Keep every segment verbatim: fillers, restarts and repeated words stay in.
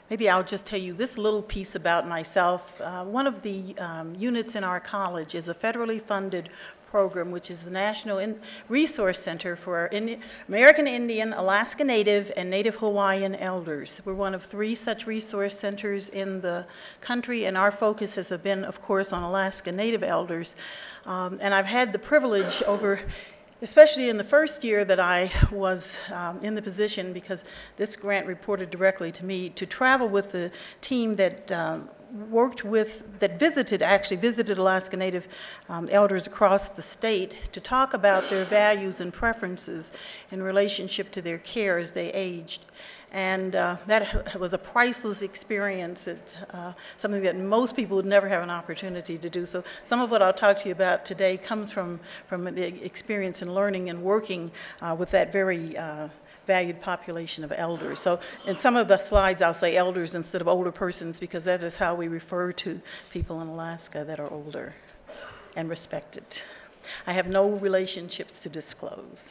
maybe I'll just tell you this little piece about myself. Uh, one of the um, units in our college is a federally funded program, which is the National in Resource Center for Indi American Indian, Alaska Native, and Native Hawaiian Elders. We're one of three such resource centers in the country, and our focus has been, of course, on Alaska Native elders. Um, and I've had the privilege over, especially in the first year that I was um, in the position, because this grant reported directly to me, to travel with the team that um, worked with, that visited, actually visited Alaska Native um, elders across the state to talk about their values and preferences in relationship to their care as they aged. And uh, that was a priceless experience, it, uh, something that most people would never have an opportunity to do. So some of what I'll talk to you about today comes from, from the experience in learning and working uh, with that very uh, valued population of elders. So in some of the slides I'll say elders instead of older persons, because that is how we refer to people in Alaska that are older and respected. I have no relationships to disclose.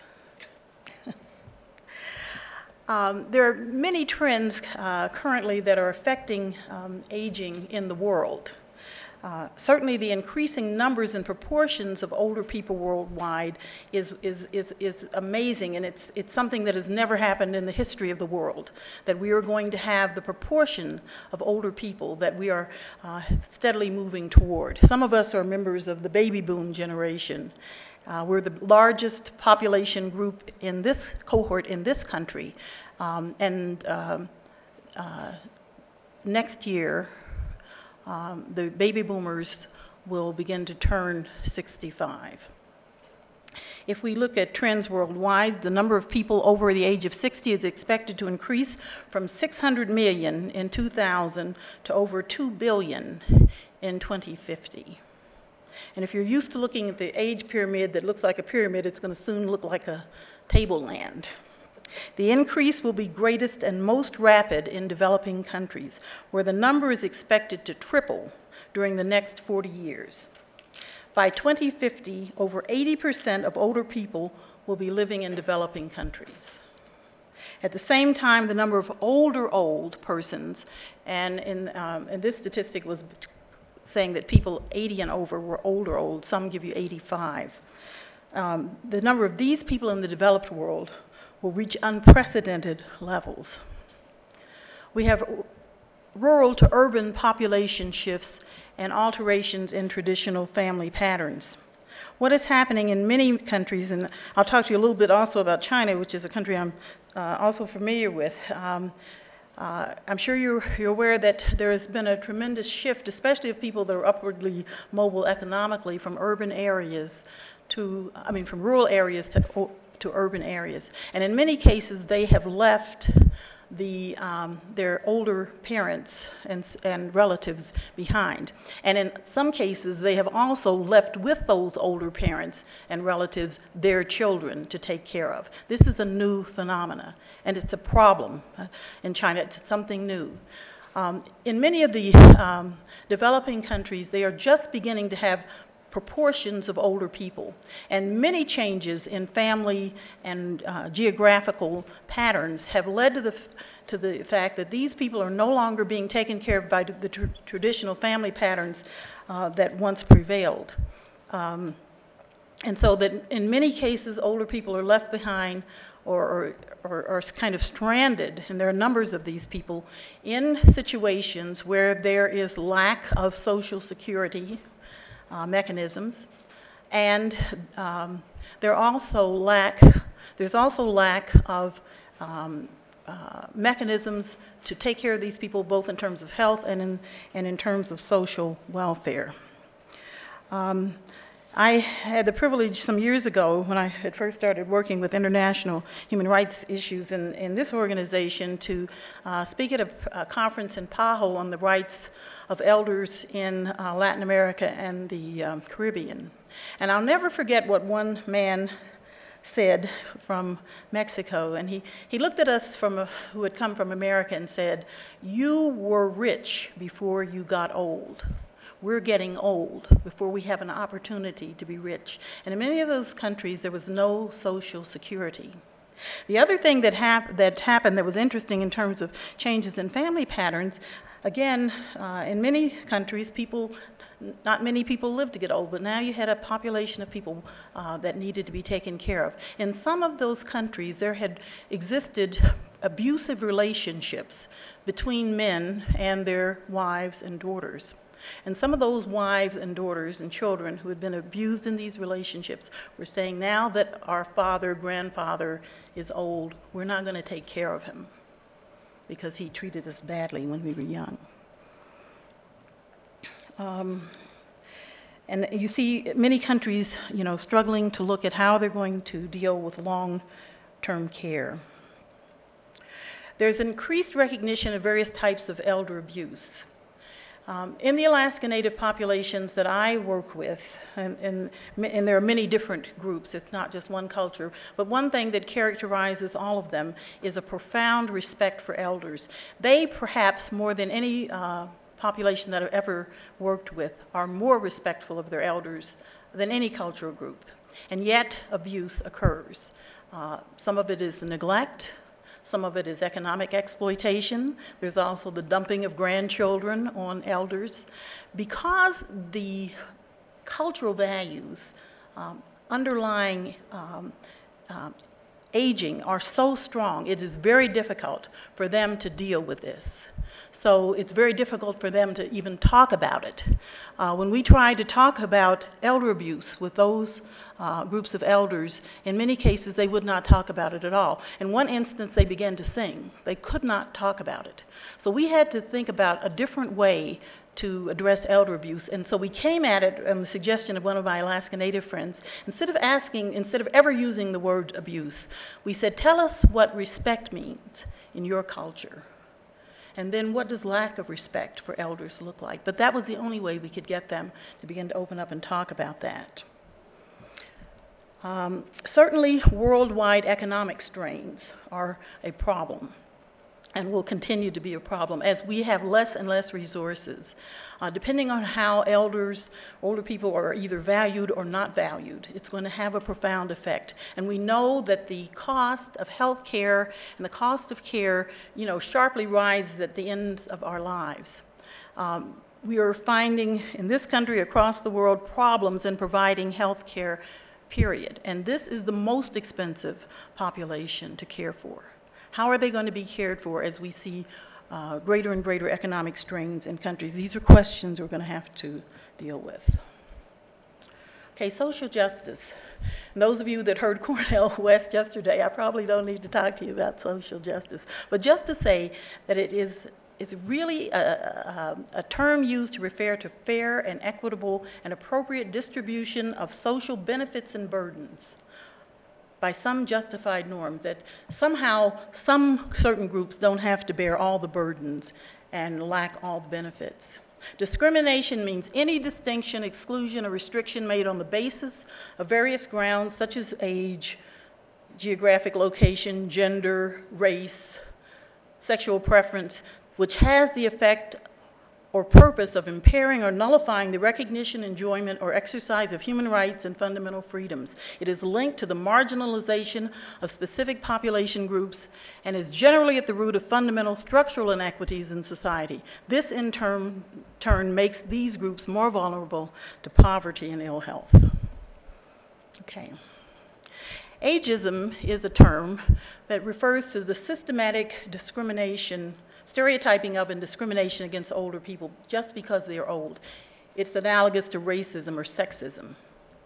Um, there are many trends uh, currently that are affecting um, aging in the world. Uh, certainly the increasing numbers and proportions of older people worldwide is, is, is, is amazing, and it's, it's something that has never happened in the history of the world, that we are going to have the proportion of older people that we are uh, steadily moving toward. Some of us are members of the baby boom generation. Uh, we're the largest population group in this cohort in this country, um, and um, uh, next year, Um, the baby boomers will begin to turn sixty-five. If we look at trends worldwide, the number of people over the age of sixty is expected to increase from six hundred million in two thousand to over two billion in twenty fifty. And if you're used to looking at the age pyramid that looks like a pyramid, it's going to soon look like a tableland. The increase will be greatest and most rapid in developing countries, where the number is expected to triple during the next forty years. By twenty fifty, over eighty percent of older people will be living in developing countries. At the same time, the number of older old persons, and, in, um, and this statistic was saying that people eighty and over were older old, some give you eighty-five. Um, the number of these people in the developed world will reach unprecedented levels. We have rural to urban population shifts and alterations in traditional family patterns. What is happening in many countries, and I'll talk to you a little bit also about China, which is a country I'm uh, also familiar with. Um, uh, I'm sure you're, you're aware that there has been a tremendous shift, especially of people that are upwardly mobile economically, from urban areas to, I mean, from rural areas to to urban areas. And in many cases, they have left the, um, their older parents and, and relatives behind. And in some cases, they have also left with those older parents and relatives their children to take care of. This is a new phenomena, and it's a problem in China. It's something new. Um, in many of the um, developing countries, they are just beginning to have proportions of older people, and many changes in family and uh, geographical patterns have led to the to the fact that these people are no longer being taken care of by the tr traditional family patterns uh, that once prevailed, um, and so that in many cases older people are left behind or, or, or kind of stranded, and there are numbers of these people in situations where there is lack of social security Uh, mechanisms, and um, there also lack, there's also lack of um, uh, mechanisms to take care of these people, both in terms of health and in, and in terms of social welfare. Um, I had the privilege some years ago, when I had first started working with international human rights issues in, in this organization, to uh, speak at a, a conference in Pajo on the rights of elders in uh, Latin America and the um, Caribbean. And I'll never forget what one man said from Mexico, and he, he looked at us from a, who had come from America and said, "You were rich before you got old. We're getting old before we have an opportunity to be rich." And in many of those countries, there was no social security. The other thing that, hap that happened that was interesting in terms of changes in family patterns, again, uh, in many countries, people, not many people lived to get old, but now you had a population of people uh, that needed to be taken care of. In some of those countries, there had existed abusive relationships between men and their wives and daughters. And some of those wives and daughters and children who had been abused in these relationships were saying, now that our father, grandfather is old, we're not going to take care of him because he treated us badly when we were young. Um, and you see many countries, you know, struggling to look at how they're going to deal with long-term care. There's increased recognition of various types of elder abuse. Um, in the Alaska Native populations that I work with, and, and, and there are many different groups, it's not just one culture, but one thing that characterizes all of them is a profound respect for elders. They, perhaps more than any uh, population that I've ever worked with, are more respectful of their elders than any cultural group. And yet, abuse occurs. Uh, some of it is neglect. Some of it is economic exploitation. There's also the dumping of grandchildren on elders. Because the cultural values um, underlying um, um, aging are so strong, it is very difficult for them to deal with this. So it's very difficult for them to even talk about it. Uh, when we try to talk about elder abuse with those uh, groups of elders, in many cases they would not talk about it at all. In one instance, they began to sing. They could not talk about it. So we had to think about a different way to address elder abuse. And so we came at it on the suggestion of one of my Alaska Native friends. Instead of asking, instead of ever using the word abuse, we said, tell us what respect means in your culture. And then what does lack of respect for elders look like? But that was the only way we could get them to begin to open up and talk about that. Um, certainly, worldwide economic strains are a problem and will continue to be a problem as we have less and less resources. Uh, depending on how elders, older people are either valued or not valued, it's going to have a profound effect. And we know that the cost of health care and the cost of care, you know, sharply rises at the end of our lives. Um, we are finding in this country, across the world, problems in providing health care, period. And this is the most expensive population to care for. How are they going to be cared for as we see uh, greater and greater economic strains in countries? These are questions we're going to have to deal with. Okay, social justice. And those of you that heard Cornel West yesterday, I probably don't need to talk to you about social justice. But just to say that it is is really a, a, a term used to refer to fair and equitable and appropriate distribution of social benefits and burdens by some justified norm, that somehow some certain groups don't have to bear all the burdens and lack all the benefits. Discrimination means any distinction, exclusion, or restriction made on the basis of various grounds such as age, geographic location, gender, race, sexual preference, which has the effect or purpose of impairing or nullifying the recognition, enjoyment, or exercise of human rights and fundamental freedoms. It is linked to the marginalization of specific population groups and is generally at the root of fundamental structural inequities in society. This, in turn, turn makes these groups more vulnerable to poverty and ill health. Okay. Ageism is a term that refers to the systematic discrimination, stereotyping of and discrimination against older people just because they're old. It's analogous to racism or sexism.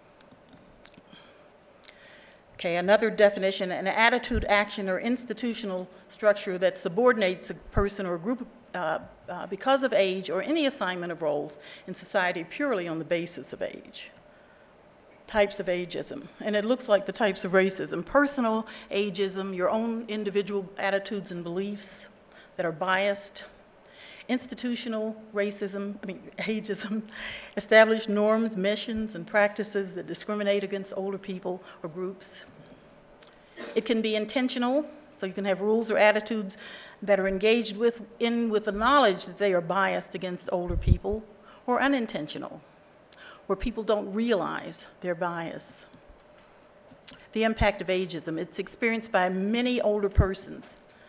Okay, another definition, an attitude, action, or institutional structure that subordinates a person or a group uh, uh, because of age or any assignment of roles in society purely on the basis of age. Types of ageism, and it looks like the types of racism. Personal ageism, your own individual attitudes and beliefs that are biased. Institutional racism, I mean ageism, established norms, missions, and practices that discriminate against older people or groups. It can be intentional, so you can have rules or attitudes that are engaged with, in with the knowledge that they are biased against older people, or unintentional, where people don't realize their bias. the impact of ageism. It's experienced by many older persons.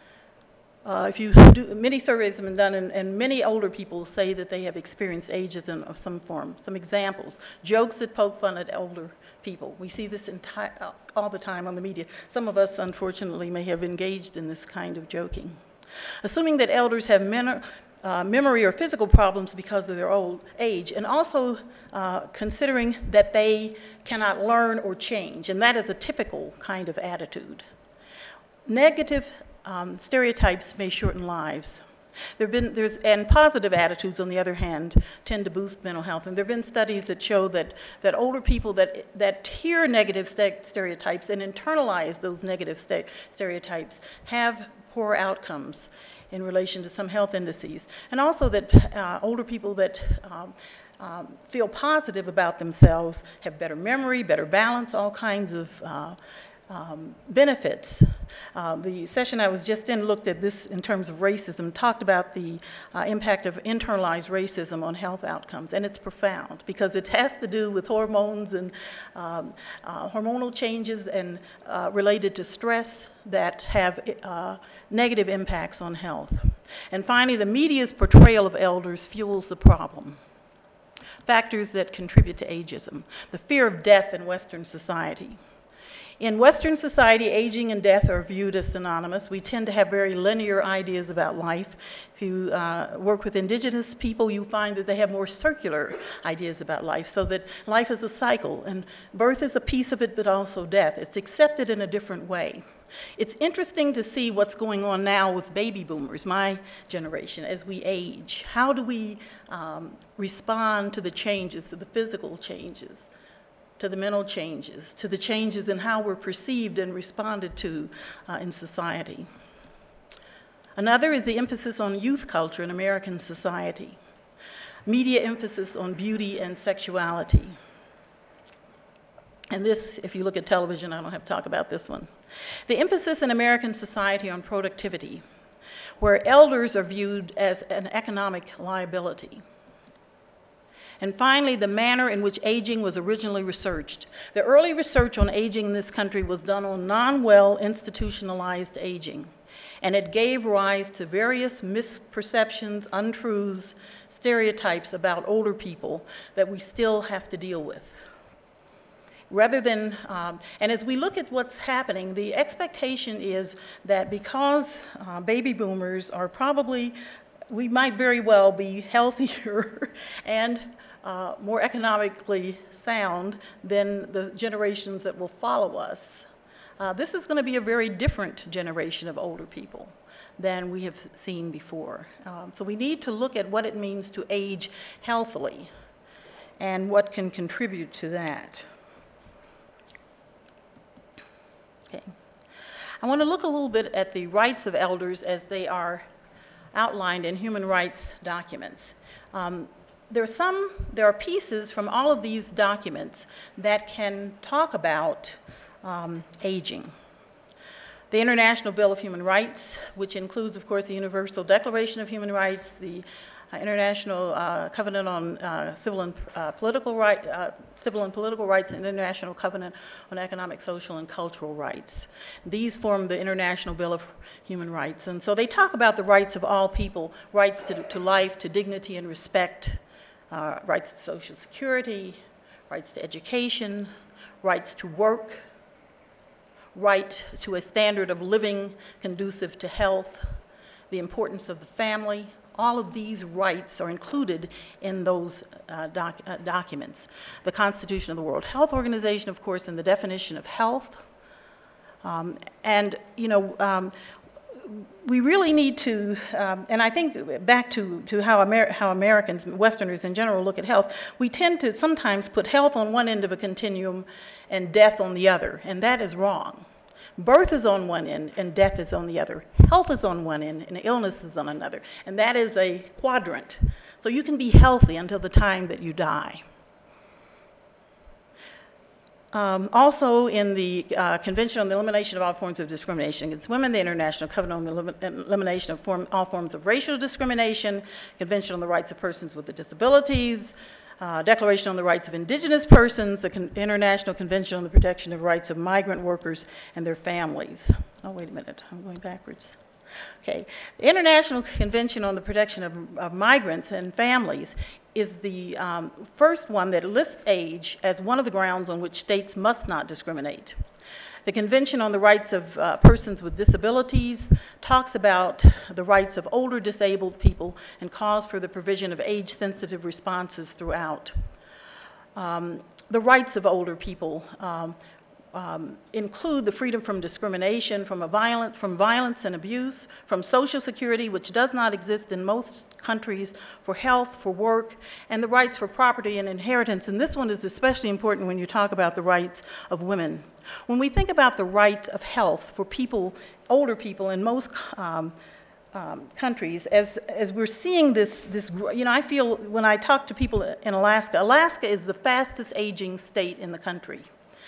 Uh, if you do, many surveys have been done, and, and many older people say that they have experienced ageism of some form. Some examples: jokes that poke fun at older people. We see this entire, all the time on the media. Some of us, unfortunately, may have engaged in this kind of joking. Assuming that elders have men, uh, memory or physical problems because of their old age, and also uh, considering that they cannot learn or change, and that is a typical kind of attitude. Negative Um, stereotypes may shorten lives. There've been, there's, and positive attitudes, on the other hand, tend to boost mental health. And there have been studies that show that, that older people that, that hear negative st stereotypes and internalize those negative st stereotypes have poor outcomes in relation to some health indices. And also that uh, older people that um, um, feel positive about themselves have better memory, better balance, all kinds of uh, Um, benefits. Uh, the session I was just in looked at this in terms of racism, talked about the uh, impact of internalized racism on health outcomes, and it's profound because it has to do with hormones and um, uh, hormonal changes and uh, related to stress that have uh, negative impacts on health. And finally, the media's portrayal of elders fuels the problem. Factors that contribute to ageism: the fear of death in Western society. In Western society, aging and death are viewed as synonymous. We tend to have very linear ideas about life. If you uh, work with indigenous people, you find that they have more circular ideas about life, so that life is a cycle, and birth is a piece of it, but also death. It's accepted in a different way. It's interesting to see what's going on now with baby boomers, my generation, as we age. How do we um, respond to the changes, to the physical changes, to the mental changes, to the changes in how we're perceived and responded to uh, in society? Another is the emphasis on youth culture in American society. Media emphasis on beauty and sexuality. And this, if you look at television, I don't have to talk about this one. The emphasis in American society on productivity, where elders are viewed as an economic liability. And finally, the manner in which aging was originally researched. The early research on aging in this country was done on non-well institutionalized aging, and it gave rise to various misperceptions, untruths, stereotypes about older people that we still have to deal with. Rather than, um, and as we look at what's happening, the expectation is that because uh, baby boomers are probably, we might very well be healthier and uh, more economically sound than the generations that will follow us. Uh, this is going to be a very different generation of older people than we have seen before. Um, so we need to look at what it means to age healthily and what can contribute to that. Okay. I want to look a little bit at the rights of elders as they are outlined in human rights documents. Um, there are some, there are pieces from all of these documents that can talk about um, aging. The International Bill of Human Rights, which includes, of course, the Universal Declaration of Human Rights, the uh, International uh, Covenant on uh, Civil and uh, Political Rights, uh, Civil and Political Rights, and International Covenant on Economic, Social, and Cultural Rights. These form the International Bill of Human Rights. And so they talk about the rights of all people, rights to, to life, to dignity and respect, uh, rights to Social Security, rights to education, rights to work, right to a standard of living conducive to health, the importance of the family. All of these rights are included in those uh, doc uh, documents. The Constitution of the World Health Organization, of course, and the definition of health. Um, and, you know, um, we really need to, um, and I think back to, to how, Amer how Americans, Westerners in general, look at health, we tend to sometimes put health on one end of a continuum and death on the other, and that is wrong. Birth is on one end and death is on the other. Health is on one end and illness is on another. And that is a quadrant. So you can be healthy until the time that you die. Um, also in the uh, Convention on the Elimination of All Forms of Discrimination Against Women, the International Covenant on the Elim Elimination of form all Forms of Racial Discrimination, Convention on the Rights of Persons with Disabilities, uh, Declaration on the Rights of Indigenous Persons, the Con International Convention on the Protection of Rights of Migrant Workers and Their Families. Oh, wait a minute, I'm going backwards. Okay, the International Convention on the Protection of, of Migrants and Families is the um, first one that lists age as one of the grounds on which states must not discriminate. The Convention on the Rights of uh, Persons with Disabilities talks about the rights of older disabled people and calls for the provision of age-sensitive responses throughout. Um, the rights of older people um, Um, include the freedom from discrimination, from, a violence, from violence and abuse, from Social Security, which does not exist in most countries, for health, for work, and the rights for property and inheritance. And this one is especially important when you talk about the rights of women. When we think about the right of health for people, older people in most um, um, countries, as, as we're seeing this, this, you know, I feel when I talk to people in Alaska, Alaska is the fastest aging state in the country.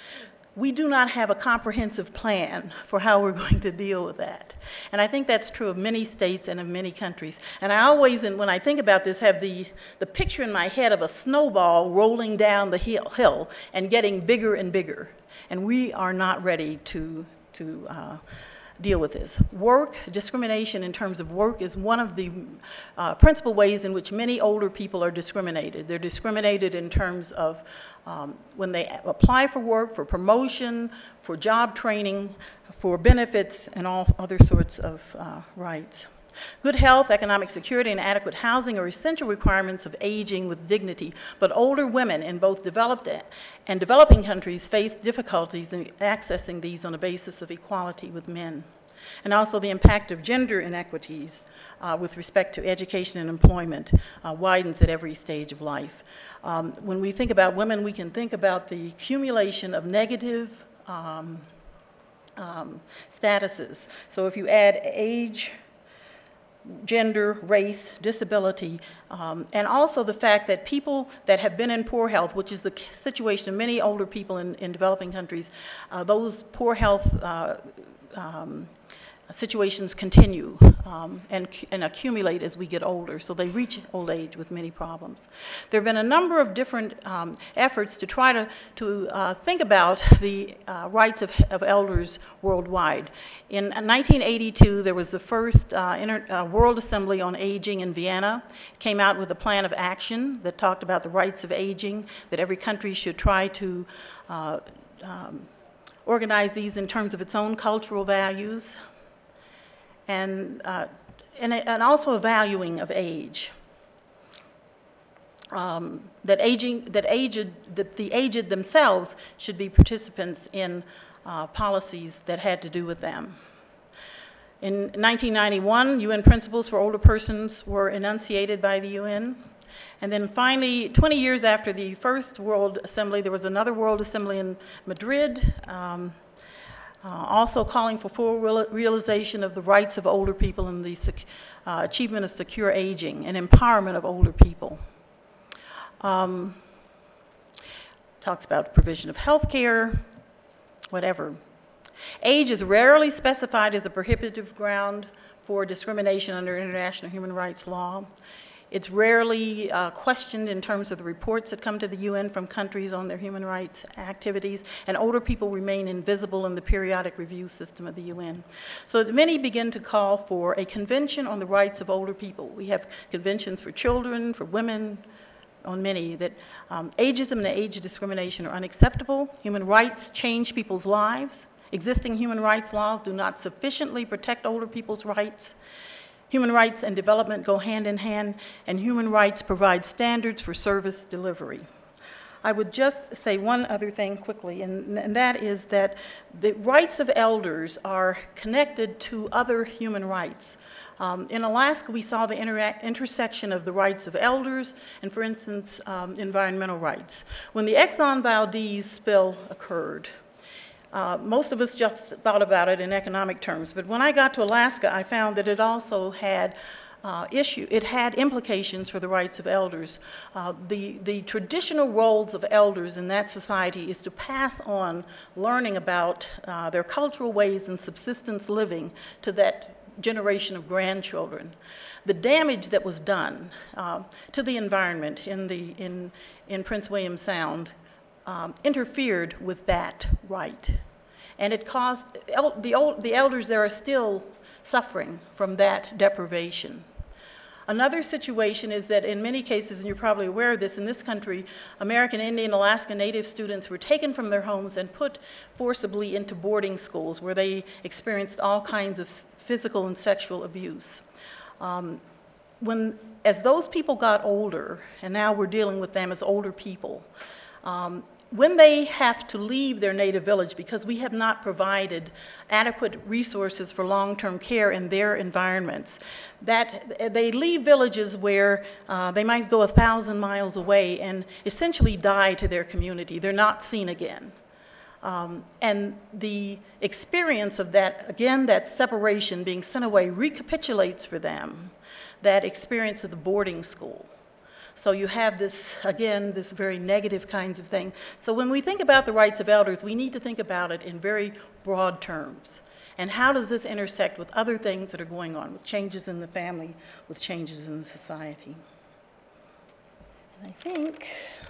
We do not have a comprehensive plan for how we're going to deal with that. And I think that's true of many states and of many countries. And I always, and when I think about this, have the, the picture in my head of a snowball rolling down the hill, hill and getting bigger and bigger. And we are not ready to, to uh, deal with this. Work, discrimination in terms of work is one of the uh, principal ways in which many older people are discriminated. They're discriminated in terms of um, when they apply for work, for promotion, for job training, for benefits, and all other sorts of uh, rights. Good health, economic security, and adequate housing are essential requirements of aging with dignity, but older women in both developed and developing countries face difficulties in accessing these on a basis of equality with men. And also the impact of gender inequities uh, with respect to education and employment uh, widens at every stage of life. Um, when we think about women, we can think about the accumulation of negative um, um, statuses. So if you add age, gender, race, disability, um, and also the fact that people that have been in poor health, which is the situation of many older people in, in developing countries, uh, those poor health uh, um, situations continue um, and, and accumulate as we get older, so they reach old age with many problems. There have been a number of different um, efforts to try to, to uh, think about the uh, rights of, of elders worldwide. In nineteen eighty-two, there was the first uh, inter, uh, World Assembly on Aging in Vienna. It came out with a plan of action that talked about the rights of aging, that every country should try to uh, um, organize these in terms of its own cultural values. And, uh, and, and also a valuing of age. Um, that aging, that aged, that the aged themselves should be participants in uh, policies that had to do with them. In nineteen ninety-one, U N principles for older persons were enunciated by the U N. And then finally, twenty years after the first World Assembly, there was another World Assembly in Madrid. Um, Uh, also calling for full real realization of the rights of older people and the uh, achievement of secure aging and empowerment of older people. Um, talks about provision of health care, whatever. Age is rarely specified as a prohibitive ground for discrimination under international human rights law. It's rarely uh, questioned in terms of the reports that come to the U N from countries on their human rights activities, and older people remain invisible in the periodic review system of the U N. So many begin to call for a convention on the rights of older people. We have conventions for children, for women, on many, that um, ageism and age discrimination are unacceptable. Human rights change people's lives. Existing human rights laws do not sufficiently protect older people's rights. Human rights and development go hand in hand, and human rights provide standards for service delivery. I would just say one other thing quickly, and, and that is that the rights of elders are connected to other human rights. Um, in Alaska, we saw the intersection of the rights of elders and, for instance, um, environmental rights. When the Exxon Valdez spill occurred, Uh, most of us just thought about it in economic terms, but when I got to Alaska, I found that it also had uh, issue. It had implications for the rights of elders. Uh, the, the traditional roles of elders in that society is to pass on learning about uh, their cultural ways and subsistence living to that generation of grandchildren. the damage that was done uh, to the environment in, the, in, in Prince William Sound um, interfered with that right. And it caused, el the, old, the elders there are still suffering from that deprivation. Another situation is that in many cases, and you're probably aware of this, in this country, American Indian, Alaska Native students were taken from their homes and put forcibly into boarding schools where they experienced all kinds of physical and sexual abuse. Um, when, as those people got older, and now we're dealing with them as older people, um, when they have to leave their native village because we have not provided adequate resources for long-term care in their environments, that they leave villages where uh, they might go a thousand miles away and essentially die to their community. They're not seen again. Um, and the experience of that, again, that separation, being sent away, recapitulates for them that experience of the boarding school. So you have this, again, this very negative kinds of thing. So when we think about the rights of elders, we need to think about it in very broad terms. And how does this intersect with other things that are going on, with changes in the family, with changes in the society? And I think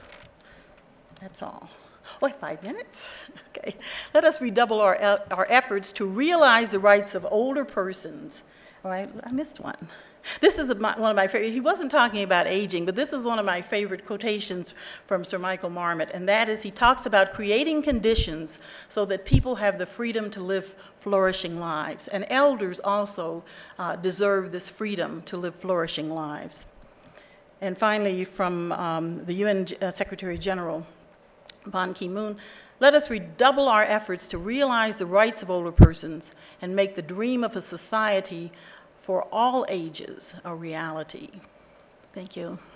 that's all. Wait, five minutes? Okay. Let us redouble our, our efforts to realize the rights of older persons. All right, I missed one. This is one of my favorite, he wasn't talking about aging, but this is one of my favorite quotations from Sir Michael Marmot, and that is he talks about creating conditions so that people have the freedom to live flourishing lives. And elders also uh, deserve this freedom to live flourishing lives. And finally, from um, the U N uh, Secretary General, Ban Ki-moon, let us redouble our efforts to realize the rights of older persons and make the dream of a society for all ages a reality. Thank you.